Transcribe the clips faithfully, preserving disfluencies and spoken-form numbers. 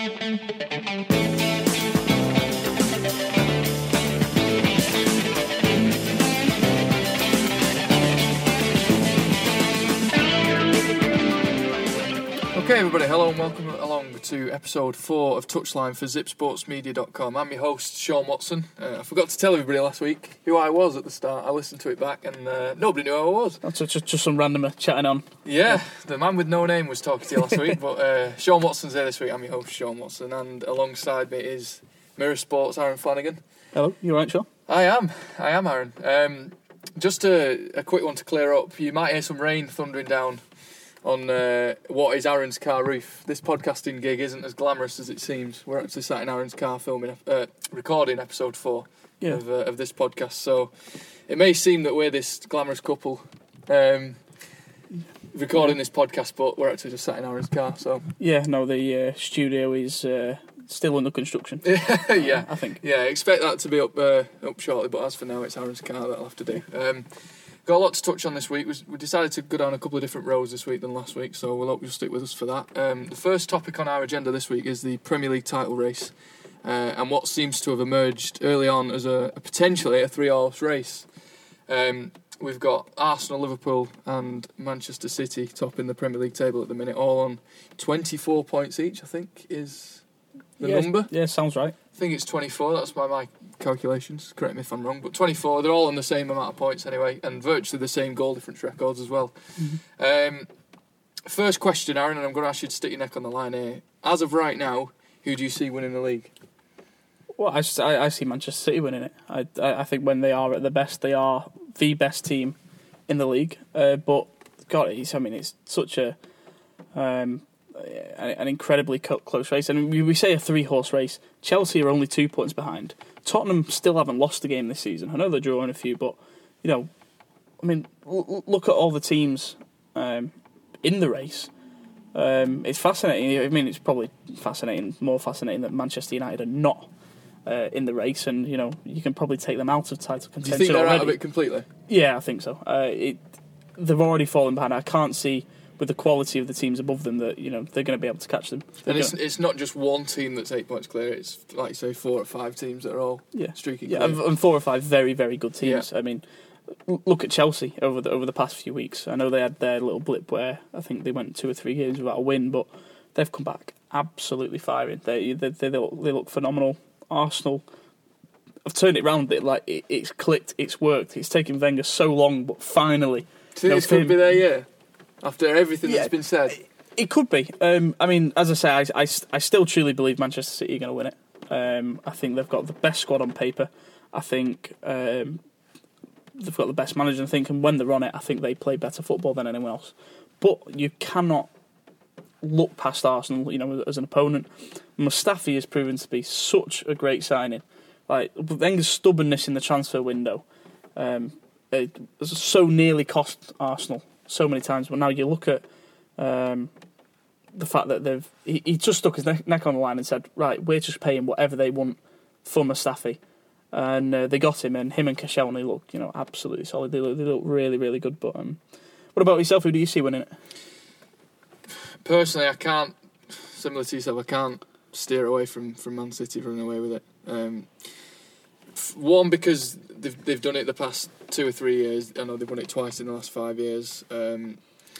Okay, everybody, hello and welcome along to episode four of Touchline for zip sports media dot com. I'm your host, Sean Watson. Uh, I forgot to tell everybody last week who I was at the start. I listened to it back and uh, nobody knew who I was. That's just, just some randomer chatting on. Yeah, the man with no name was talking to you last week, but uh, Sean Watson's here this week. I'm your host, Sean Watson, and alongside me is Mirror Sports' Aaron Flanagan. Hello, you alright, Sean? I am, I am, Aaron. Um, just a, a quick one to clear up. You might hear some rain thundering down on uh, what is Aaron's car roof. This podcasting gig isn't as glamorous as it seems. We're actually sat in Aaron's car filming, uh, recording episode four yeah. of, uh, of this podcast. So it may seem that we're this glamorous couple um, recording this podcast, but we're actually just sat in Aaron's car. So yeah, no, the uh, studio is uh, still under construction. yeah, uh, I think. Yeah, expect that to be up uh, up shortly. But as for now, it's Aaron's car that'll have to do. Um, Got a lot to touch on this week. We decided to go down a couple of different roads this week than last week, so we'll hope you'll stick with us for that. Um, the first topic on our agenda this week is the Premier League title race, uh, and what seems to have emerged early on as a, a potentially a three-horse race. Um, we've got Arsenal, Liverpool and Manchester City topping the Premier League table at the minute, all on twenty-four points each, I think, is the yeah, number. Yeah, sounds right. I think it's twenty-four, that's by my calculations, correct me if I'm wrong, but twenty-four, they're all on the same amount of points anyway, and virtually the same goal difference records as well. Mm-hmm. Um, first question, Aaron, and I'm going to ask you to stick your neck on the line here. As of right now, who do you see winning the league? Well, I, I, I see Manchester City winning it. I, I think when they are at their best, they are the best team in the league. Uh, but, God, it's, I mean, it's such a... Um, an incredibly close race, and we say a three-horse race. Chelsea are only two points behind. Tottenham still haven't lost a game this season. I know they're drawing a few, but you know, I mean, l- look at all the teams um, in the race. Um, it's fascinating. I mean, it's probably fascinating, more fascinating that Manchester United are not uh, in the race, and you know, you can probably take them out of title contention. Do you think they're already. out of it completely? Yeah, I think so. Uh, it, they've already fallen behind. I can't see, with the quality of the teams above them, that you know they're going to be able to catch them. They're and it's gonna... it's not just one team that's eight points clear. It's like you say, four or five teams that are all yeah. streaking yeah, clear. and four or five very very good teams. Yeah. I mean, look at Chelsea over the over the past few weeks. I know they had their little blip where I think they went two or three games without a win, but they've come back absolutely firing. They they they, they, look, they look phenomenal. Arsenal have turned it round. It like it, it's clicked. It's worked. It's taken Wenger so long, but finally. Do you think it's going to be there, yeah? After everything yeah, that's been said? It could be. Um, I mean, as I say, I, I, I still truly believe Manchester City are going to win it. Um, I think they've got the best squad on paper. I think um, they've got the best manager. I think, and when they're on it, I think they play better football than anyone else. But you cannot look past Arsenal, you know, as an opponent. Mustafi has proven to be such a great signing. Like Wenger's stubbornness in the transfer window, um, it so nearly cost Arsenal so many times. But now you look at um, the fact that they've he, he just stuck his neck, neck on the line and said, right, we're just paying whatever they want for Mustafi, and uh, they got him. And him and Koscielny look, you know, absolutely solid. They look, they look really, really good. But um, what about yourself? Who do you see winning it? Personally, I can't. Similar to yourself, I can't steer away from, from Man City running away with it. Um, one, because they've they've done it the past two or three years. I know they've won it twice in the last five years. Um,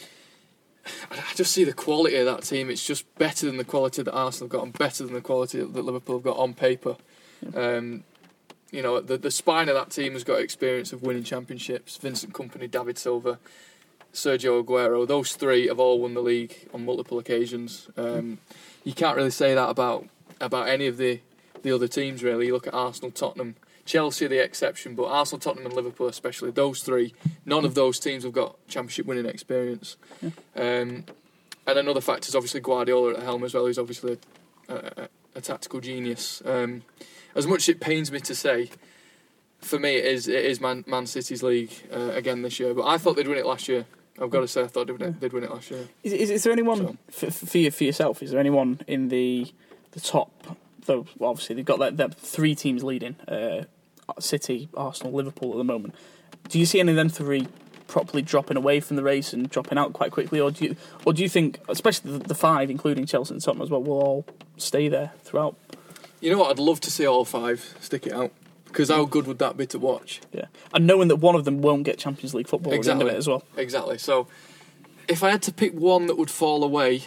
I just see the quality of that team. It's just better than the quality that Arsenal have got, and better than the quality that Liverpool have got on paper. Um, you know, the the spine of that team has got experience of winning championships. Vincent Kompany, David Silva, Sergio Aguero. Those three have all won the league on multiple occasions. Um, you can't really say that about about any of the the other teams, really. You look at Arsenal, Tottenham, Chelsea are the exception, but Arsenal, Tottenham and Liverpool especially, those three, none of those teams have got championship winning experience. Yeah. Um, and another factor is obviously Guardiola at the helm as well, who's obviously a, a, a tactical genius. Um, as much as it pains me to say, for me it is it is Man, Man City's league uh, again this year, but I thought they'd win it last year. I've got to say, I thought they'd win it, they'd win it last year. Is, is, is there anyone, so. for, for, you, for yourself, is there anyone in the the top, though obviously they've got that, that three teams leading, uh, City, Arsenal, Liverpool at the moment. Do you see any of them three properly dropping away from the race and dropping out quite quickly, or do you, or do you think, especially the, the five, including Chelsea and Tottenham as well, will all stay there throughout? You know what? I'd love to see all five stick it out, because how good would that be to watch? Yeah, and knowing that one of them won't get Champions League football exactly. at the end of it as well. Exactly. So, if I had to pick one that would fall away,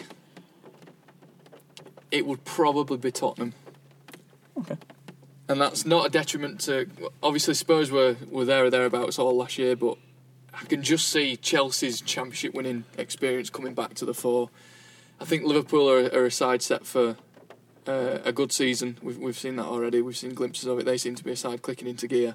it would probably be Tottenham. Okay. And that's not a detriment to... Obviously, Spurs were, were there or thereabouts all last year, but I can just see Chelsea's championship winning experience coming back to the fore. I think Liverpool are, are a side set for uh, a good season. We've, we've seen that already. We've seen glimpses of it. They seem to be a side clicking into gear.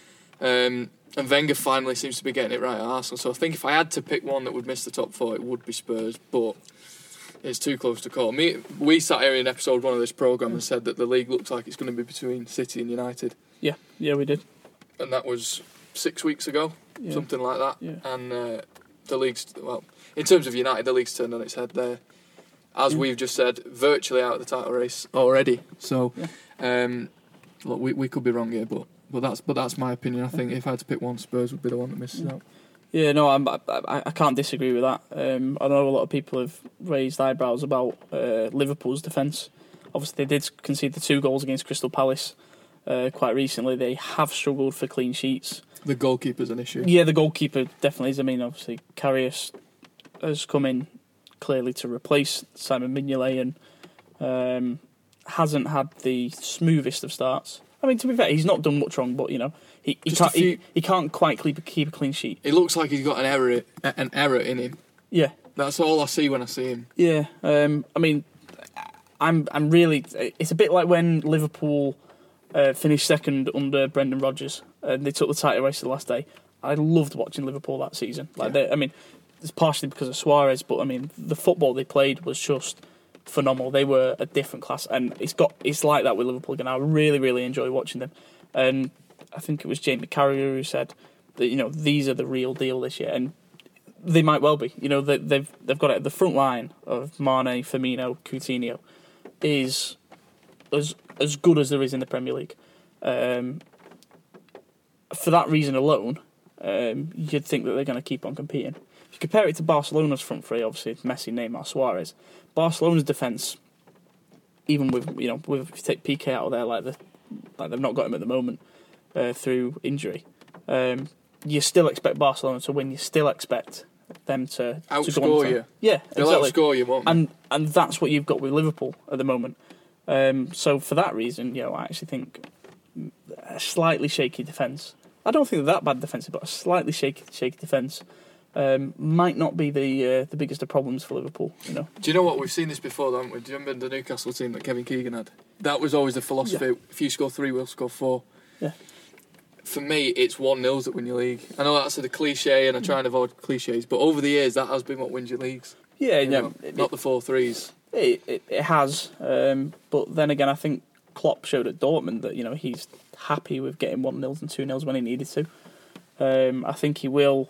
Um, and Wenger finally seems to be getting it right at Arsenal. So I think if I had to pick one that would miss the top four, it would be Spurs. But... it's too close to call. Me, we sat here in episode one of this programme and said that the league looks like it's going to be between City and United. Yeah, yeah, we did. And that was six weeks ago, yeah. something like that. Yeah. And uh, the league's, well, in terms of United, the league's turned on its head there. As yeah. we've just said, virtually out of the title race already. So, yeah. um, look, we we could be wrong here, but but that's but that's my opinion. I think if I had to pick one, Spurs would be the one that misses yeah. out. Yeah, no, I'm, I, I can't disagree with that. Um, I know a lot of people have raised eyebrows about uh, Liverpool's defence. Obviously, they did concede the two goals against Crystal Palace uh, quite recently. They have struggled for clean sheets. The goalkeeper's an issue. Yeah, the goalkeeper definitely is. I mean, obviously, Karius has come in clearly to replace Simon Mignolet and um, hasn't had the smoothest of starts. I mean, to be fair, he's not done much wrong, but, you know, he, he, can't, few, he, he can't quite keep, keep a clean sheet. It looks like he's got an error an error in him. Yeah. That's all I see when I see him. Yeah. Um, I mean, I'm I'm really... It's a bit like when Liverpool uh, finished second under Brendan Rodgers and they took the title race the last day. I loved watching Liverpool that season. Like, yeah. they, I mean, it's partially because of Suarez, but, I mean, the football they played was just... phenomenal. They were a different class, and it's got it's like that with Liverpool again. I really, really enjoy watching them. And I think it was Jamie Carragher who said that, you know, these are the real deal this year, and they might well be. You know, they, they've they've got it. The front line of Mane, Firmino, Coutinho is as as good as there is in the Premier League. Um, for that reason alone, um, you'd think that they're going to keep on competing. If you compare it to Barcelona's front three, obviously Messi, Neymar, Suarez. Barcelona's defence, even with you know, with if you take P K out of there, like the like they've not got him at the moment uh, through injury, um, you still expect Barcelona to win. You still expect them to outscore to go on you. Yeah, they'll exactly. outscore you, won't they? And and that's what you've got with Liverpool at the moment. Um, so for that reason, you know, I actually think a slightly shaky defence. I don't think they're that bad defensive, but a slightly shaky shaky defence. Um, might not be the uh, the biggest of problems for Liverpool, you know. Do you know what? We've seen this before, haven't we? Do you remember the Newcastle team that Kevin Keegan had? That was always the philosophy. Yeah. If you score three, we'll score four. Yeah. For me, it's one nils that win your league. I know that's a cliche, and I try and avoid cliches, but over the years, that has been what wins your leagues. Yeah, you yeah. know, it, not the four threes. It, it, it has, um, but then again, I think Klopp showed at Dortmund that, you know, he's happy with getting one nils and two nils when he needed to. Um, I think he will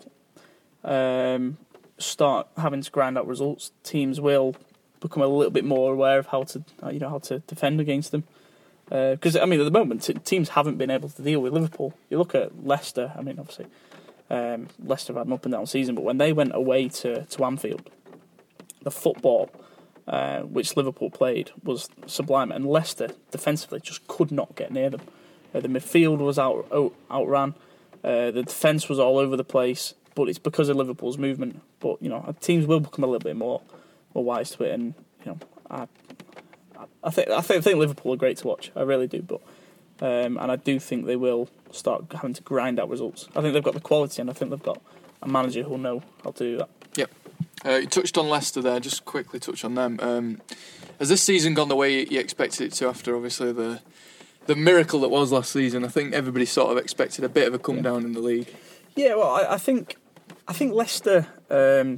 um, start having to grind out results. Teams will become a little bit more aware of how to, you know, how to defend against them. Because uh, I mean, at the moment, t- teams haven't been able to deal with Liverpool. You look at Leicester. I mean, obviously, um, Leicester have had an up and down season, but when they went away to, to Anfield, the football uh, which Liverpool played was sublime, and Leicester defensively just could not get near them. Uh, the midfield was out, out outran. Uh, the defence was all over the place, but it's because of Liverpool's movement. But you know, teams will become a little bit more more wise to it, and you know, I. I think I think, I think Liverpool are great to watch. I really do, but um, and I do think they will start having to grind out results. I think they've got the quality, and I think they've got a manager who'll know how to do that. Yep. Uh, you touched on Leicester there. Just quickly touch on them. Um, has this season gone the way you expected it to? After obviously the the miracle that was last season, I think everybody sort of expected a bit of a come yeah. down in the league. Yeah, well, I, I think I think Leicester um,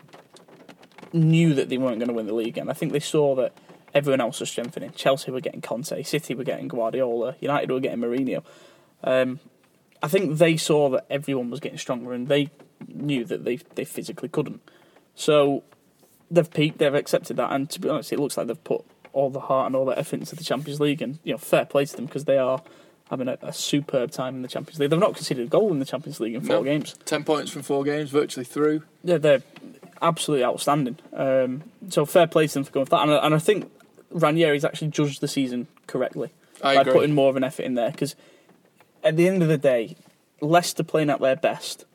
knew that they weren't going to win the league, and I think they saw that. Everyone else was strengthening. Chelsea were getting Conte, City were getting Guardiola, United were getting Mourinho. Um, I think they saw that everyone was getting stronger, and they knew that they they physically couldn't. So they've peaked, they've accepted that, and to be honest, it looks like they've put all the heart and all the effort into the Champions League, and you know, fair play to them because they are having a, a superb time in the Champions League. They've not conceded a goal in the Champions League in four no. games. Ten points from four games, virtually through. Yeah, they're absolutely outstanding. Um, so fair play to them for going for that. And, I- and I think Ranieri's actually judged the season correctly I by agree. putting more of an effort in there. Because at the end of the day, Leicester playing at their best,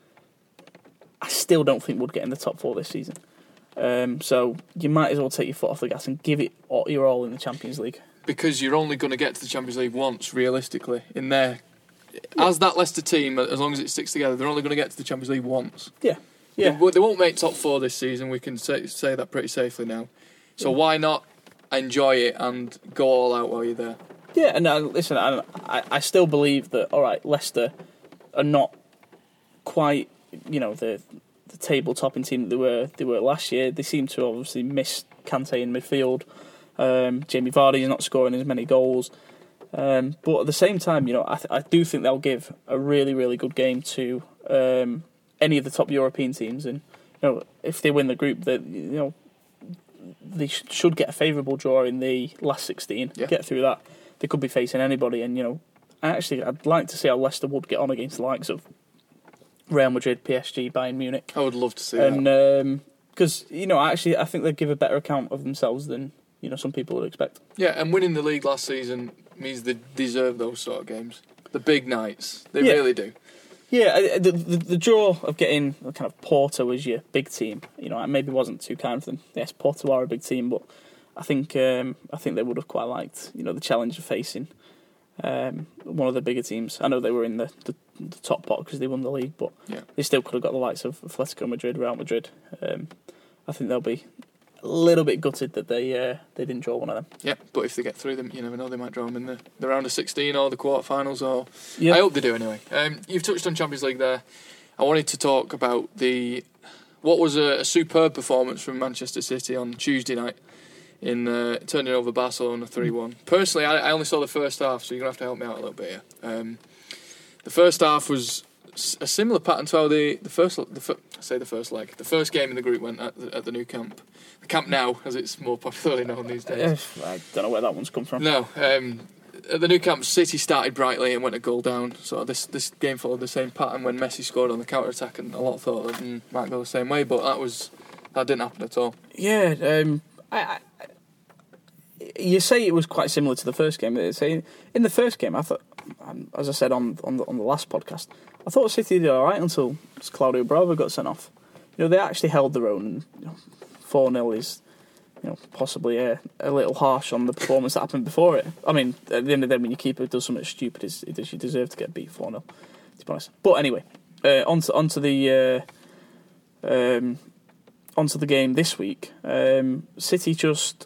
I still don't think would get in the top four this season. Um, so you might as well take your foot off the gas and give it all, your all in the Champions League. Because you're only going to get to the Champions League once, realistically. In there, as that Leicester team, as long as it sticks together, they're only going to get to the Champions League once. Yeah, yeah. They, they won't make top four this season. We can say, say that pretty safely now. So why not enjoy it and go all out while you're there? Yeah, and uh, listen, I, I I still believe that, all right, Leicester are not quite, you know, the the table topping team that they were they were last year. They seem to obviously miss Kante in midfield. Um, Jamie Vardy is not scoring as many goals. Um, but at the same time, you know, I, th- I do think they'll give a really, really good game to um, any of the top European teams. And, you know, if they win the group, that you know, they sh- should get a favourable draw in the last sixteen. Yeah. Get through that. They could be facing anybody. And, you know, actually, I'd like to see how Leicester would get on against the likes of Real Madrid, P S G, Bayern Munich. I would love to see and, that. And, because, um, you know, actually, I think they'd give a better account of themselves than, you know, some people would expect. Yeah, and winning the league last season means they deserve those sort of games. The big nights. They Yeah. really do. Yeah, I- the, the the draw of getting kind of Porto as your big team, you know, I maybe wasn't too kind for them. Yes, Porto are a big team, but I think um, I think they would have quite liked, you know, the challenge of facing um, one of the bigger teams. I know they were in the, the, the top pot because they won the league, but Yeah. they still could have got the likes of Atletico Madrid, Real Madrid. Um, I think they'll be a little bit gutted that they uh, they didn't draw one of them. Yeah, but if they get through them, you never know, they might draw them in the, the round of sixteen or the quarterfinals. Or Yeah. I hope they do anyway. Um, you've touched on Champions League there. I wanted to talk about the what was a, a superb performance from Manchester City on Tuesday night in uh, turning over Barcelona three one. Personally, I, I only saw the first half, so you're going to have to help me out a little bit here. Um, the first half was a similar pattern to how the, the first, the fir- I say the first leg, the first game in the group went at the, at the new camp. The Camp Nou, as it's more popularly known these days. Uh, I don't know where that one's come from. No, um, at the new camp, City started brightly and went a goal down. So this this game followed the same pattern when Messi scored on the counter attack, and a lot thought that mm, might go the same way, but that was that didn't happen at all. Yeah, um, I, I, you say it was quite similar to the first game. Say in the first game, I thought, um, as I said on on the, on the last podcast, I thought City did all right until Claudio Bravo got sent off. You know, they actually held their own. And, you know, four nil is, you know, possibly a, a little harsh on the performance that happened before it. I mean, at the end of the day, when your keeper does something stupid, it does, you deserve to get beat four nil, to be honest. But anyway, uh, onto onto the uh, um, onto the game this week. Um, City just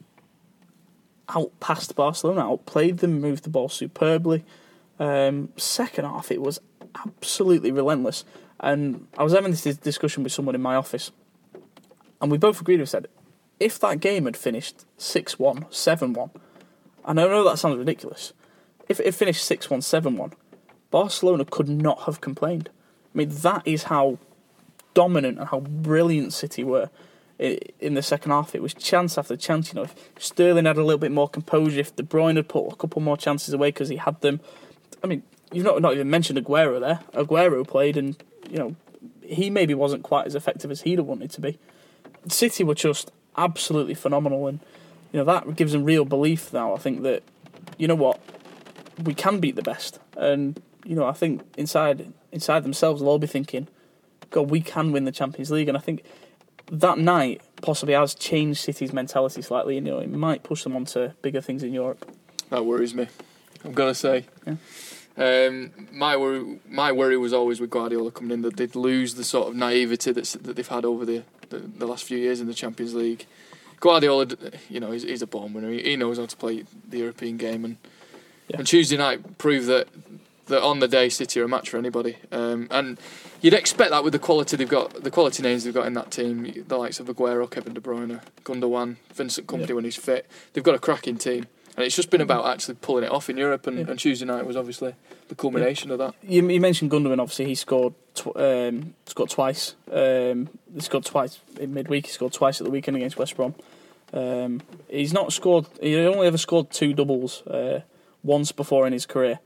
outpassed Barcelona, outplayed them, moved the ball superbly. Um, second half, it was absolutely relentless. And I was having this discussion with someone in my office, and we both agreed. We said, if that game had finished six one, seven one, and I know that sounds ridiculous, if it finished six one, seven one, Barcelona could not have complained. I mean, that is how dominant and how brilliant City were in the second half. It was chance after chance. You know, if Sterling had a little bit more composure, if De Bruyne had put a couple more chances away because he had them. I mean, you've not not even mentioned Aguero there. Aguero played, and you know, he maybe wasn't quite as effective as he'd have wanted to be. City were just absolutely phenomenal, and you know that gives them real belief now. I think that, you know what, we can beat the best, and you know I think inside inside themselves they'll all be thinking, God, we can win the Champions League. And I think that night possibly has changed City's mentality slightly. You know, it might push them onto bigger things in Europe. That worries me, I've got to say. Yeah. Um, my worry, my worry was always with Guardiola coming in that they'd lose the sort of naivety that's, that they've had over the, the, the last few years in the Champions League. Guardiola, you know, he's, he's a born winner. He, he knows how to play the European game, and Yeah. and Tuesday night proved that that on the day City are a match for anybody. Um, and you'd expect that with the quality they've got, the quality names they've got in that team, the likes of Aguero, Kevin De Bruyne, Gundogan, Vincent Kompany Yeah. when he's fit. They've got a cracking team. And it's just been about actually pulling it off in Europe, and, Yeah. and Tuesday night was obviously the culmination yeah. of that. You, you mentioned Gundogan. Obviously, he scored tw- um, scored twice. Um, he scored twice in midweek. He scored twice at the weekend against West Brom. Um, he's not scored. He only ever scored two doubles uh, once before in his career,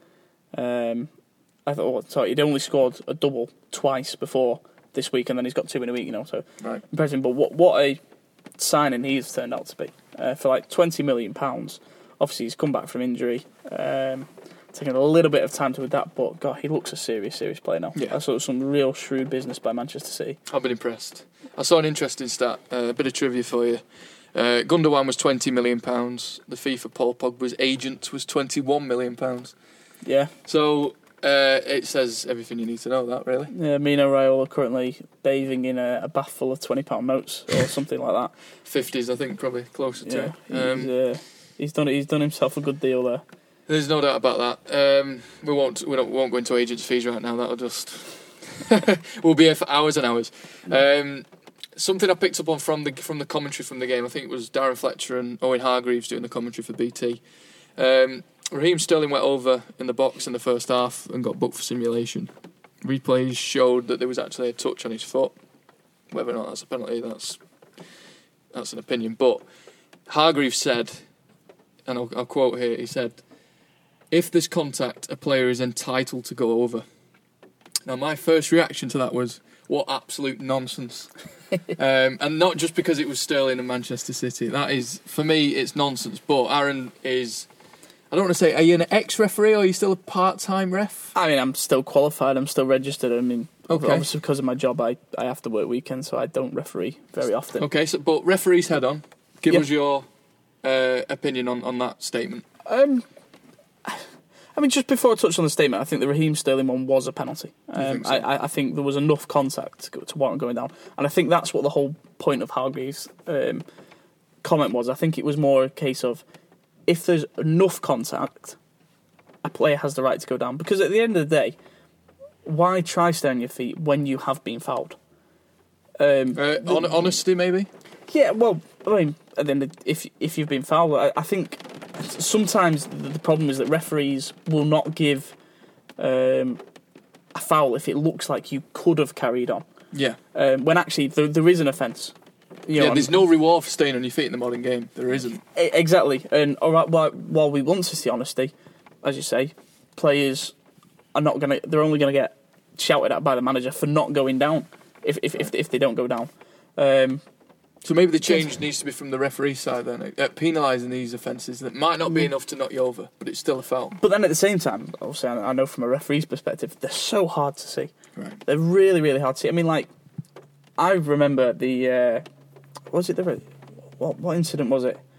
Um, I thought, sorry, he'd only scored a double twice before this week, and then he's got two in a week, you know, so right. impressive. But what what a signing he's turned out to be uh, for like twenty million pounds. Obviously, he's come back from injury, um, taking a little bit of time to adapt, but God, he looks a serious, serious player now. Yeah. That's sort of some real shrewd business by Manchester City. I've been impressed. I saw an interesting stat, uh, a bit of trivia for you. Uh, Gundogan was twenty million pounds. The fee for Paul Pogba's agent was twenty-one million pounds. Yeah. So uh, it says everything you need to know, that, really. Yeah, Mino Raiola currently bathing in a, a bath full of twenty pound notes or something like that. fifties, I think, probably closer Yeah, to. Um, he's, uh, he's done he's done himself a good deal there. There's no doubt about that. Um, we won't we, don't, we won't go into agents' fees right now. That'll just we'll be here for hours and hours. Um, something I picked up on from the from the commentary from the game. I think it was Darren Fletcher and Owen Hargreaves doing the commentary for B T. Um, Raheem Sterling went over in the box in the first half and got booked for simulation. Replays showed that there was actually a touch on his foot. Whether or not that's a penalty, that's that's an opinion. But Hargreaves said, and I'll, I'll quote here, he said, "If there's contact, a player is entitled to go over." Now, my first reaction to that was, what absolute nonsense. um, and not just because it was Sterling and Manchester City. That is, for me, it's nonsense. But Aaron is, I don't want to say, are you an ex-referee or are you still a part-time ref? I mean, I'm still qualified. I'm still registered. I mean, Okay. obviously because of my job, I, I have to work weekends, so I don't referee very often. Okay, so but referees head on. Give Yeah. us your uh, opinion on, on that statement. Um, I mean, just before I touch on the statement, I think the Raheem Sterling one was a penalty. Um, think so? I, I think there was enough contact to, go, to warrant going down, and I think that's what the whole point of Hargreaves' um, comment was. I think it was more a case of if there's enough contact, a player has the right to go down. Because at the end of the day, why try stay on your feet when you have been fouled? Um, Uh, on, honesty, maybe? Yeah, well, I mean, at the end of, if if you've been fouled, I, I think sometimes the, the problem is that referees will not give um, a foul if it looks like you could have carried on. Yeah. Um, when actually there, there is an offence. You know, Yeah, there's no reward for staying on your feet in the modern game. There isn't. e- exactly. And all right, while, while we want to see honesty, as you say, players are not going to. They're only going to get shouted at by the manager for not going down if if if, if they don't go down. Um, So maybe the change needs to be from the referee side then, uh, penalising these offences that might not be enough to knock you over, but it's still a foul. But then at the same time, obviously, I I know from a referee's perspective, they're so hard to see. Right. They're really, really hard to see. I mean, like, I remember the, uh, was it the, what, what incident was it?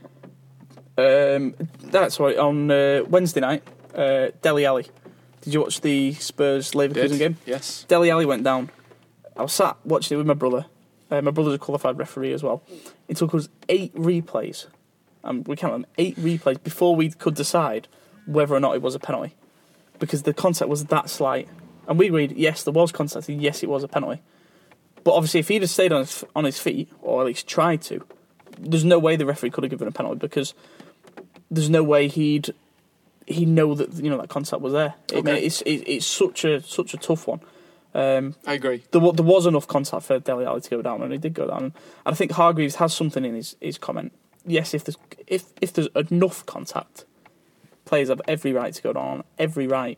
Um, that's right, on uh, Wednesday night, uh, Dele Alli. Did you watch the Spurs-Leverkusen game? Yes. Dele Alli went down. I was sat watching it with my brother. Uh, my brother's a qualified referee as well. It took us eight replays, and we counted them, eight replays, before we could decide whether or not it was a penalty. Because the contact was that slight. And we agreed, yes, there was contact, and yes, it was a penalty. But obviously, if he'd have stayed on his, on his feet, or at least tried to, there's no way the referee could have given a penalty, because there's no way he'd he'd know that, you know, that contact was there. I mean, Okay. it's it, it's such a such a tough one. Um, I agree. there, wa- there was enough contact for Dele Alli to go down, and he did go down. And I think Hargreaves has something in his, his comment. Yes, if there's if if there's enough contact, players have every right to go down, every right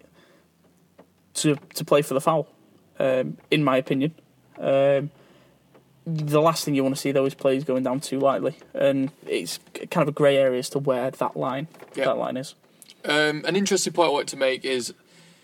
to to play for the foul. Um, in my opinion, um, the last thing you want to see though is players going down too lightly, and it's kind of a grey area as to where that line Yeah. that line is. Um, an interesting point I want to make is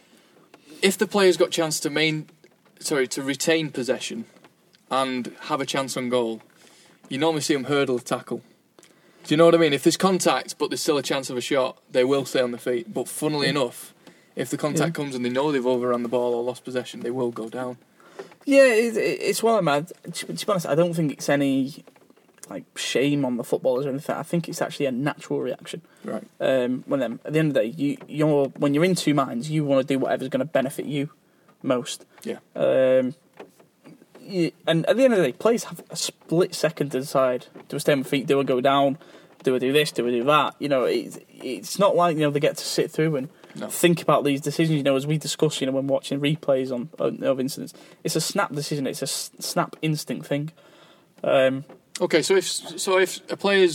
if the player's got a chance to main, sorry, to retain possession and have a chance on goal, you normally see them hurdle a tackle. Do you know what I mean? If there's contact but there's still a chance of a shot, they will stay on their feet. But funnily enough, if the contact Yeah. comes and they know they've overrun the ball or lost possession, they will go down. Yeah, it, it, it's one of them. To, to be honest, I don't think it's any like shame on the footballers or anything. I think it's actually a natural reaction. Right. Um, when them at the end of the day, you you're when you're in two minds, you want to do whatever's going to benefit you most. Yeah. Um, you, and at the end of the day, players have a split second to decide: do I stay on my feet? Do I go down? Do I do this? Do I do that? You know, it's it's not like, you know, they get to sit through and No. think about these decisions. You know, as we discuss, you know, when watching replays on, on of incidents, it's a snap decision. It's a s- snap instinct thing. Um, Okay, so if so if a player's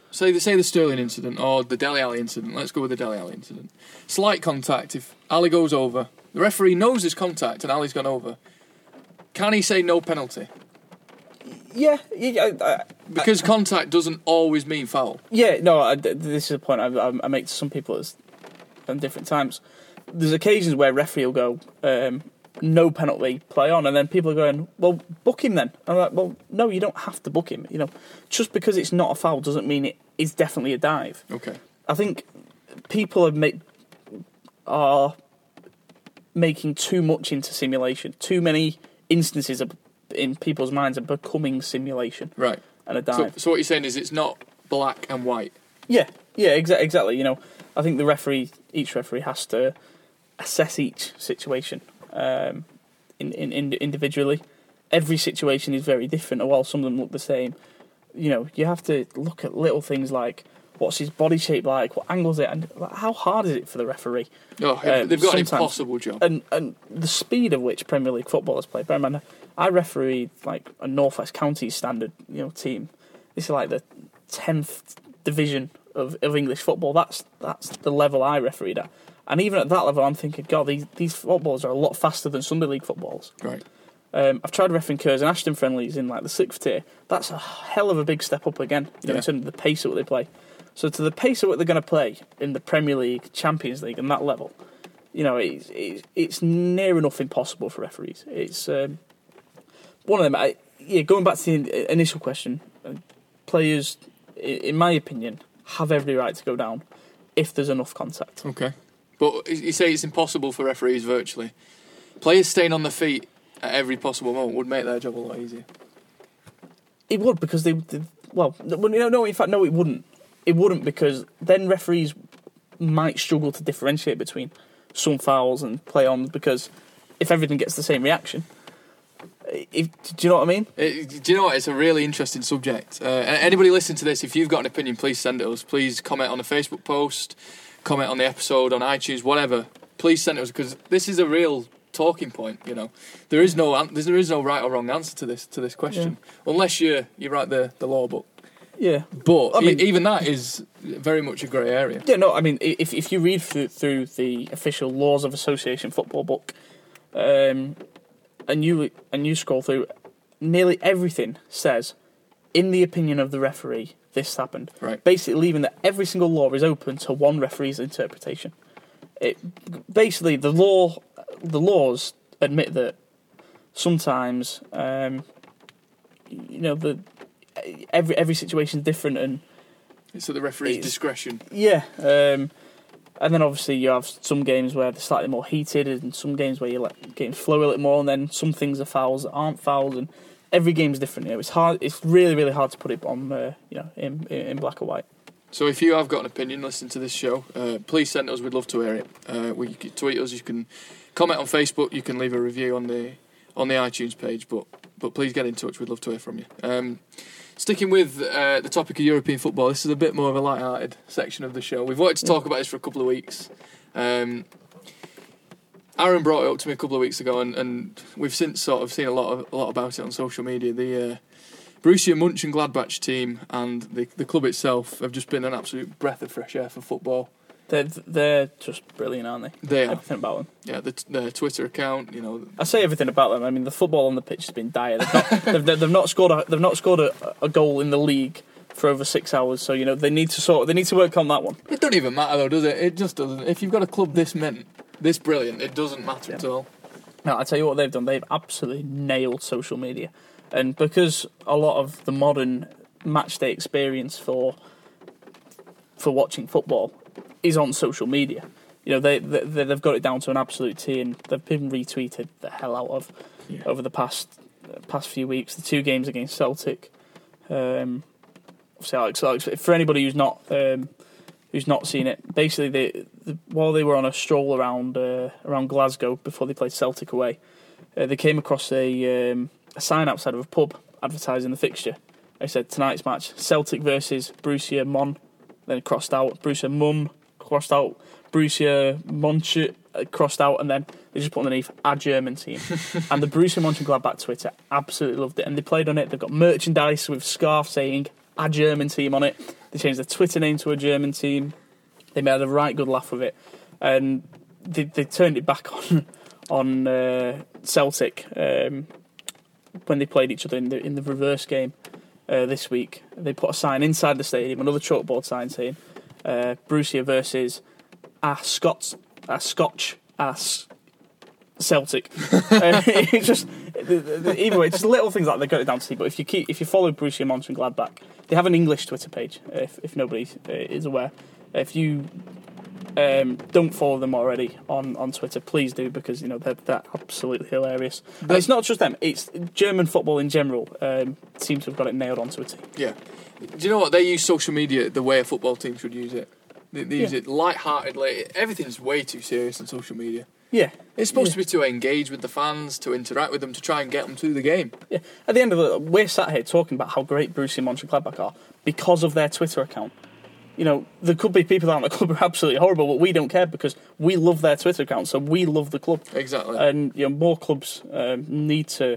say the say the Sterling incident or the Dele Alli incident. Let's go with the Dele Alli incident. Slight contact. If Ali goes over, the referee knows there's contact and Ali's gone over. Can he say no penalty? Yeah, yeah. I, I, because contact doesn't always mean foul. Yeah, no. I, this is a point I, I make to some people at different times. There's occasions where referee will go, um, no penalty, play on, and then people are going, well, book him then. I'm like, well, no, you don't have to book him. You know, just because it's not a foul doesn't mean it is definitely a dive. Okay. I think people are make are making too much into simulation. Too many instances of, in people's minds are becoming simulation. Right. And a dive. So, so what you're saying is it's not black and white. Yeah. Yeah. Exa- exactly. You know, I think the referee, each referee has to assess each situation um, in, in, in individually. Every situation is very different, and while some of them look the same, you know, you have to look at little things like what's his body shape like, what angle is it, and like, how hard is it for the referee? Oh, uh, they've got an impossible job. And and the speed of which Premier League footballers play. Bear in mind, I refereed like a North West Counties standard, you know, team. This is like the tenth division of, of English football. That's that's the level I refereed at. And even at that level, I'm thinking, God, these these footballers are a lot faster than Sunday League footballs. Right. Um, I've tried refereeing Curzon and Ashton friendlies in like the sixth tier. That's a hell of a big step up again, you know, yeah. in terms of the pace of what they play. So to the pace of what they're going to play in the Premier League, Champions League, and that level, you know, it's it's, it's near enough impossible for referees. It's um, one of them. I, yeah, going back to the initial question, players, in my opinion, have every right to go down if there's enough contact. Okay, but you say it's impossible for referees virtually. Players staying on their feet at every possible moment would make their job a lot easier. It would, because they, they well, no, no, in fact, no, it wouldn't. It wouldn't, because then referees might struggle to differentiate between some fouls and play-ons, because if everything gets the same reaction, if, do you know what I mean? It, do you know what? It's a really interesting subject. Uh, anybody listening to this, if you've got an opinion, please send it us. Please comment on a Facebook post, comment on the episode on iTunes, whatever. Please send it us, because this is a real talking point. You know, there is no there is no right or wrong answer to this to this question, yeah. unless you you write the, the law book. Yeah, but I mean, e- even that is very much a grey area. Yeah, no, I mean, if if you read through, through the official Laws of Association football book, um, and you and you scroll through, nearly everything says, in the opinion of the referee, this happened. Right. Basically, leaving that every single law is open to one referee's interpretation. It basically the law, the laws admit that sometimes, um, you know, the. Every every situation is different, and it's at the referee's discretion. Yeah, um, and then obviously you have some games where they're slightly more heated, and some games where you let games flow a little more, and then some things are fouls that aren't fouls, and every game is different. You know, it's hard. It's really really hard to put it on, uh, you know, in in black or white. So if you have got an opinion, listen to this show. Uh, please send us. We'd love to hear it. Uh, we, you can tweet us. You can comment on Facebook. You can leave a review on the on the iTunes page. But but please get in touch. We'd love to hear from you. Um, Sticking with uh, the topic of European football, this is a bit more of a light-hearted section of the show. We've wanted to talk about this for a couple of weeks. Um, Aaron brought it up to me a couple of weeks ago, and, and we've since sort of seen a lot of a lot about it on social media. The uh, Borussia Mönchengladbach team and the the club itself have just been an absolute breath of fresh air for football. They're they're just brilliant, aren't they? They are. Everything about them. Yeah, the, their Twitter account, you know. I say everything about them. I mean, the football on the pitch has been dire. They've not, they've, they've not scored a they've not scored a, a goal in the league for over six hours. So you know they need to sort they need to work on that one. It doesn't even matter though, does it? It just doesn't. If you've got a club this mint, this brilliant, it doesn't matter yeah. at all. No, I tell you what they've done. They've absolutely nailed social media, and because a lot of the modern match day experience for for watching football is on social media. You know, they, they they've got it down to an absolute T, and they've been retweeted the hell out of yeah. over the past uh, past few weeks. The two games against Celtic. Um, obviously, Alex, Alex, for anybody who's not um, who's not seen it, basically, they, the, while they were on a stroll around uh, around Glasgow before they played Celtic away, uh, they came across a um, a sign outside of a pub advertising the fixture. They said tonight's match: Celtic versus Borussia Mon. Then crossed out Borussia Mun. Crossed out Borussia Mönch, uh, crossed out, and then they just put underneath a German team. And the Borussia Mönchengladbach Twitter absolutely loved it, and they played on it. They've got merchandise with scarf saying a German team on it. They changed their Twitter name to a German team. They made a right good laugh with it, and they they turned it back on on uh, Celtic um, when they played each other in the in the reverse game uh, this week. They put a sign inside the stadium, another chalkboard sign saying uh, Borussia versus a Scots, a Scotch, as Celtic. uh, it's just the, the, the, either way, just little things like that, they got it down to see. But if you keep if you follow Borussia Mönchengladbach, they have an English Twitter page. If if nobody uh, is aware, if you um, don't follow them already on, on Twitter, please do, because you know they're, they're absolutely hilarious. And it's not just them; it's German football in general. Um, seems to have got it nailed onto a tee. Yeah. Do you know what? They use social media the way a football team should use it. They, they use Yeah. it light-heartedly. Everything's way too serious on social media. Yeah, It's supposed yeah. to be to engage with the fans, to interact with them, to try and get them to the game. Yeah. At the end of it, we're sat here talking about how great Borussia Mönchengladbach are because of their Twitter account. You know, there could be people out in the club who are absolutely horrible, but we don't care because we love their Twitter account, so we love the club. Exactly. And you know, more clubs um, need to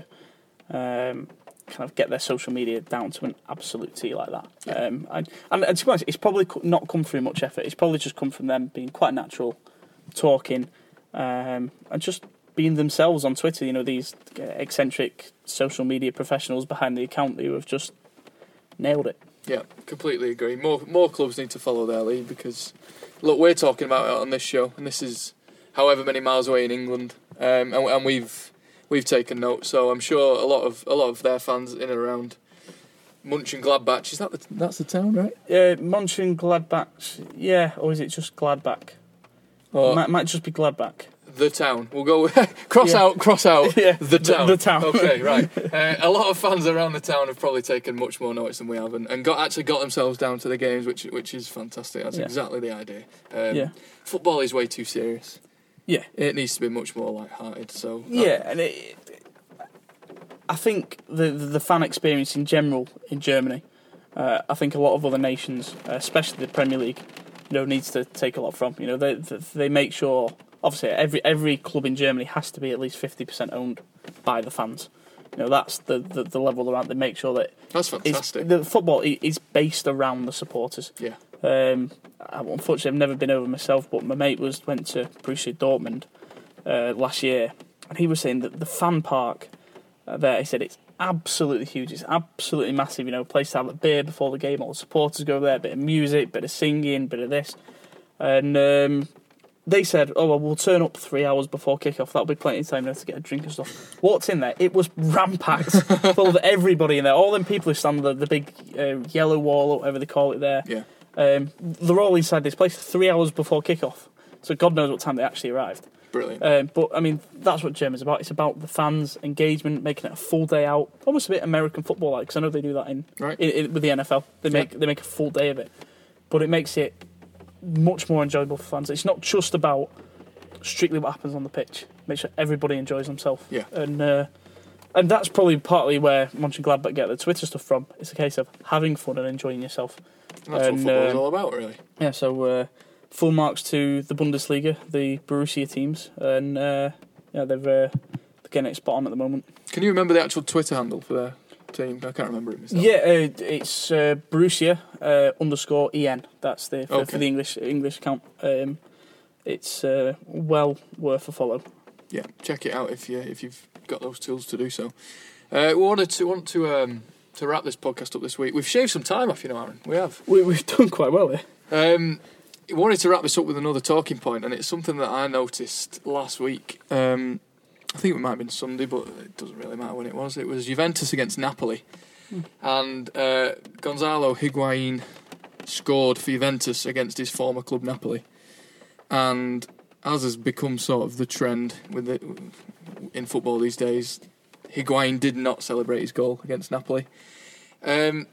um, kind of get their social media down to an absolute T like that. Yeah. Um, and, and, and to be honest, it's probably co- not come through much effort. It's probably just come from them being quite natural, talking, um, and just being themselves on Twitter. You know, these uh, eccentric social media professionals behind the account who have just nailed it. Yeah, completely agree. More more clubs need to follow their lead because, look, we're talking about it on this show, and this is however many miles away in England, um, and, and we've we've taken note. So I'm sure a lot of a lot of their fans in and around Mönchengladbach. Is that the, that's the town, right? Uh, Mönchengladbach, yeah, or is it just Gladbach? Or Might, might just be Gladbach. the town. We'll go cross Yeah. out, cross out Yeah, the town. the town. Okay, right. Uh, a lot of fans around the town have probably taken much more notice than we have, and, and got actually got themselves down to the games, which which is fantastic. That's Yeah. exactly the idea. Um, Yeah. Football is way too serious. Yeah. It needs to be much more light-hearted. So Yeah, and it, I think the the fan experience in general in Germany, uh, I think a lot of other nations, uh, especially the Premier League, you know, needs to take a lot from. You know, they they make sure obviously every every club in Germany has to be at least fifty percent owned by the fans. You know, that's the, the, the level they're at. They make sure that that's fantastic. the football is based around the supporters. Yeah. Um, I, unfortunately, I've never been over myself, but my mate was went to Borussia Dortmund uh, last year, and he was saying that the fan park uh, there, he said it's absolutely huge. It's absolutely massive. You know, place to have a beer before the game. All the supporters go there. Bit of music, bit of singing, bit of this, and um, they said, "Oh well, we'll turn up three hours before kickoff. That'll be plenty of time there to get a drink and stuff." Walked in there, it was ram-packed, full of everybody in there. All them people who stand on the, the big uh, yellow wall, or whatever they call it there. Yeah. Um, they're all inside this place three hours before kickoff, so God knows what time they actually arrived. Brilliant. Um, but I mean, that's what Germany's about. It's about the fans' engagement, making it a full day out, almost a bit American football like. Because I know they do that in, Right. in, in with the N F L. They make Yeah. they make a full day of it, but it makes it much more enjoyable for fans. It's not just about strictly what happens on the pitch. Make sure everybody enjoys themselves. Yeah. And uh, and that's probably partly where Mönchengladbach get their Twitter stuff from. It's a case of having fun and enjoying yourself. That's and, what football is um, all about, really. Yeah, so uh, full marks to the Bundesliga, the Borussia teams, and uh, yeah, they've uh, they're getting it spot on at the moment. Can you remember the actual Twitter handle for their team? I can't remember it myself. Yeah, uh, it's uh, Borussia uh, underscore en. That's the for, Okay. for the English English account. Um, it's uh, well worth a follow. Yeah, check it out if you if you've got those tools to do so. Uh, we wanted to want to um, to wrap this podcast up this week. We've shaved some time off, you know, Aaron. We have. We, we've done quite well here. Um, we wanted to wrap this up with another talking point, and it's something that I noticed last week. Um, I think it might have been Sunday, but it doesn't really matter when it was. It was Juventus against Napoli, Hmm. and uh, Gonzalo Higuain scored for Juventus against his former club Napoli, and as has become sort of the trend with it in football these days, Higuain did not celebrate his goal against Napoli. Um,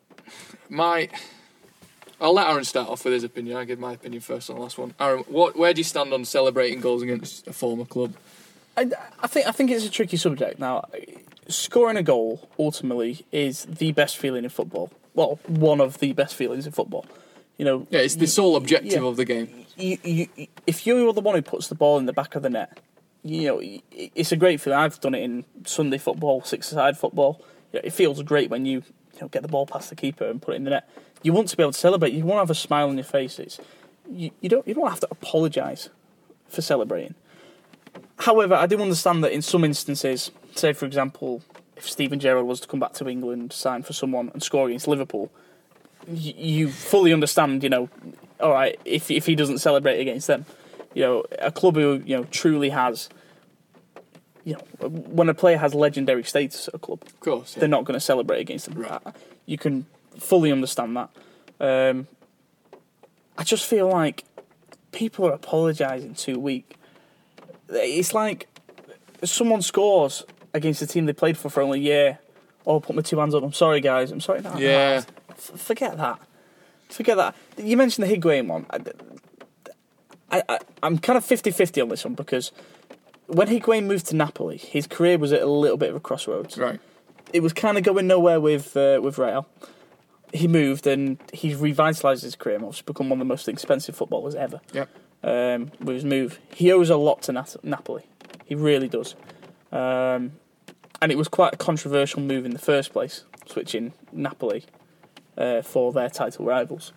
my, I'll let Aaron start off with his opinion. I'll give my opinion first on the last one. Aaron, what, where do you stand on celebrating goals against a former club? I, I think I think it's a tricky subject. Now, scoring a goal ultimately is the best feeling in football. Well, one of the best feelings in football. You know, Yeah, it's the sole objective yeah. of the game. You, you, if you're the one who puts the ball in the back of the net, you know, it's a great feeling. I've done it in Sunday football, six-a-side football. You know, it feels great when you, you know, get the ball past the keeper and put it in the net. you want to be able to celebrate. You want to have a smile on your face. It's, you, you don't you don't have to apologise for celebrating. However, I do understand that in some instances, say for example, if Steven Gerrard was to come back to England, sign for someone and score against Liverpool, you, you fully understand, you know, all right, if if he doesn't celebrate against them, you know, a club who, you know, truly has, you know, when a player has legendary status at a club, of course, yeah. they're not going to celebrate against them. Right. You can fully understand that. Um, I just feel like people are apologising too weak. It's like someone scores against the team they played for for only a year. Oh, put my two hands up. I'm sorry, guys. I'm sorry. No, yeah. No, f- forget that. Forget that. You mentioned the Higuain one. I, I, I, I'm kind of fifty-fifty on this one because when Higuain moved to Napoli, his career was at a little bit of a crossroads. Right. It was kind of going nowhere with uh, with Real. He moved and he's revitalised his career and obviously become one of the most expensive footballers ever. Yep. Um, with his move. He owes a lot to Nat- Napoli. He really does. Um, and it was quite a controversial move in the first place, switching Napoli uh, for their title rivals.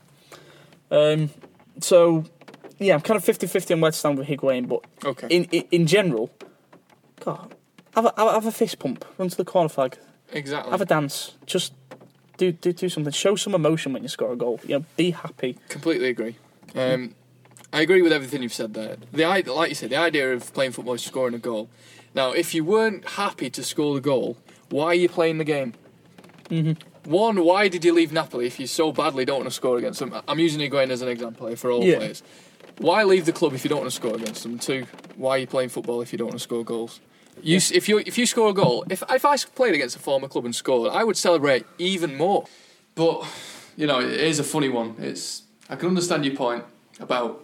Um, so, yeah, I'm kind of fifty-fifty on where to stand with Higuain, but okay. in, in in general, God, have a, have a fist pump, run to the corner flag, Exactly. have a dance, just do, do do something, show some emotion when you score a goal. You know, be happy. Completely agree. Um, I agree with everything you've said there. The like you said, the idea of playing football is scoring a goal. Now, if you weren't happy to score the goal, why are you playing the game? Mm-hmm. One, why did you leave Napoli if you so badly don't want to score against them? I'm using Higuain as an example here for all Yeah. players. Why leave the club if you don't want to score against them? Two, why are you playing football if you don't want to score goals? You, Yeah. If you if you score a goal, if if I played against a former club and scored, I would celebrate even more. But you know, it is a funny one. It's I can understand your point about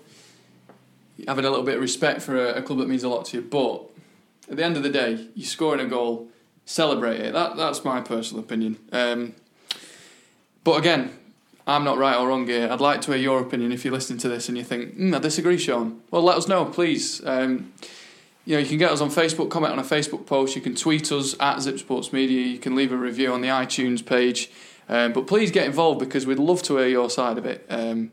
having a little bit of respect for a, a club that means a lot to you, but at the end of the day, you're scoring a goal, celebrate it. That that's my personal opinion. Um, but again, I'm not right or wrong here. I'd like to hear your opinion if you're listening to this and you think, mm, I disagree, Sean. Well, let us know, please. Um, you know, you can get us on Facebook, comment on a Facebook post. You can tweet us at Zip Sports Media. You can leave a review on the iTunes page. Um, but please get involved because we'd love to hear your side of it. Um,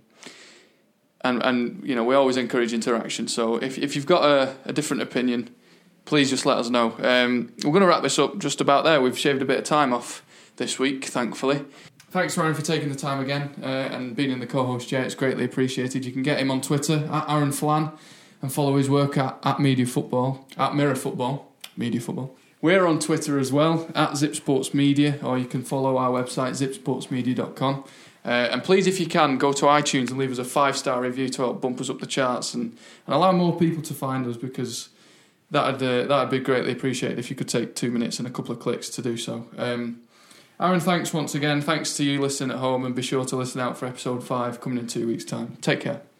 and and you know, we always encourage interaction. So if if you've got a, a different opinion, please just let us know. Um, we're going to wrap this up just about there. We've shaved a bit of time off this week, thankfully. Thanks, Ryan, for taking the time again uh, and being in the co-host chair. It's greatly appreciated. You can get him on Twitter, at Aaron Flan, and follow his work at, at Media Football, at Mirror Football, Media Football. We're on Twitter as well, at Zip Sports Media, or you can follow our website, zip sports media dot com. Uh, and please, if you can, go to iTunes and leave us a five-star review to help bump us up the charts and, and allow more people to find us, because that'd uh, that'd be greatly appreciated if you could take two minutes and a couple of clicks to do so. Um, Aaron, thanks once again. Thanks to you listening at home, and be sure to listen out for episode five coming in two weeks' time. Take care.